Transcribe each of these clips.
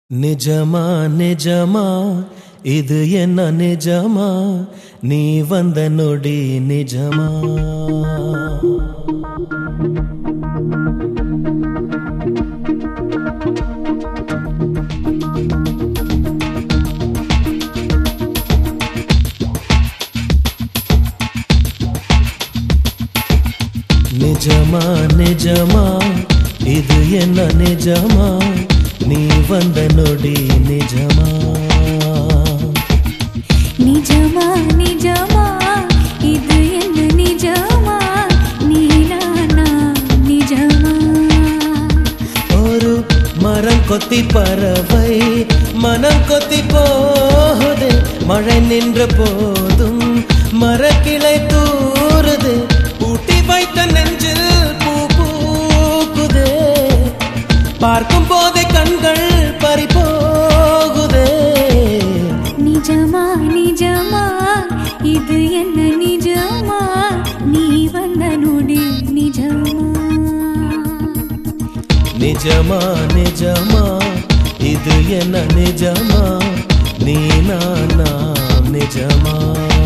நிஜமா நிஜமா இது என்ன நிஜமா நீ வந்த நொடி நிஜமா நிஜமா நிஜமா இது என்ன நிஜமா நீ வந்த நொடி நிஜமா நிஜமா நிஜமா இது என்ன நிஜமா நீ நானா நிஜமா ஒரு மரம் கொத்தி பறவை மனம் கொத்தி போகுது மழை நின்ற போதும் மரக்கிளை தூறுது ஊட்டி வைத்த நெஞ்சில் பூ பூக்குதே பார்க்கும் போதே கண்கள் பறிபோகுதே நிஜமா நிஜமா இது என்ன நிஜமா நீ வந்த நொடி நிஜமா நிஜமா நிஜமா இது என்ன நிஜமா நீ நானா நிஜமா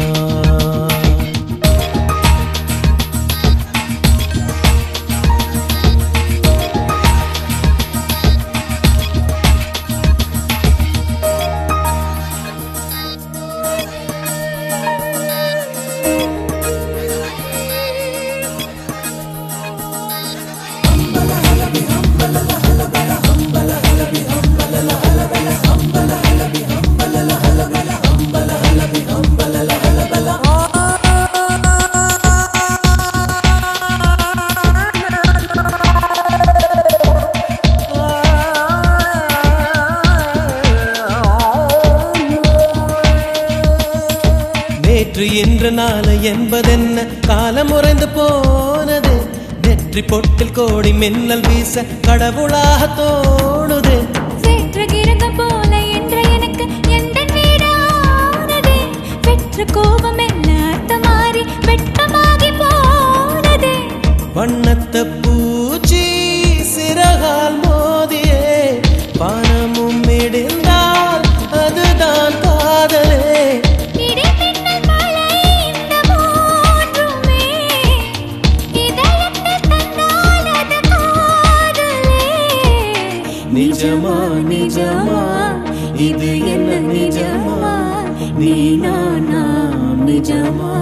நேற்று இன்று நாளை என்பதென்ன காலம் உறைந்து போனது நெற்றி பொட்டில் கோடி மின்னல் வீச கடவுளாக தோணுது சேற்று கிரக போல என்ற எனக்கு எந்த வீடானது பெற்ற கோபம் எல்லாம் மாறி வெட்டமாகி போனது வண்ணத்த பூச்சி சிறகால் மோதியே பணமும் இடிந்தால் அதுதான் காதலே நிஜமா நிஜமா இது என்ன நிஜமா நீ நானா நிஜமா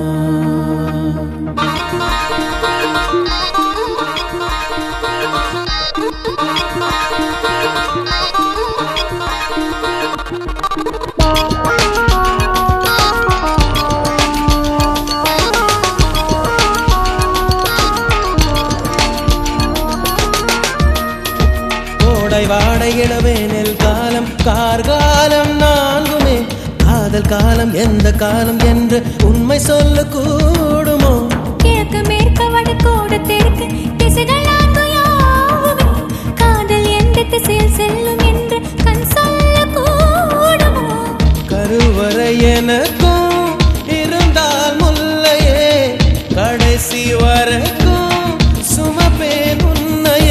வாடை இளவேனில் காலம் கார்காலம் நான்குமே காதல் காலம் எந்த காலம் என்று உண்மை சொல்ல கூடுமோ கிழக்கு மேற்கு வடக்கோடு தெற்கு திசைகள் நான்கு யாவுமே காதல் எந்த திசையில் செல்லும் என்று கண் சொல்ல கூடுமோ கருவறை எனக்கும் இருந்தால் முல்லையே கடைசி வரைக்கும் சுமப்பேன் உன்னையே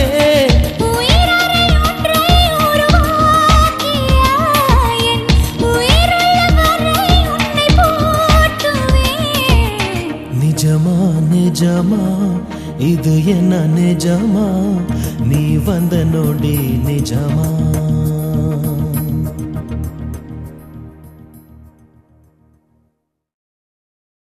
நிஜமா நிஜமா இது என்ன நிஜமா நீ வந்த நொடி நிஜமா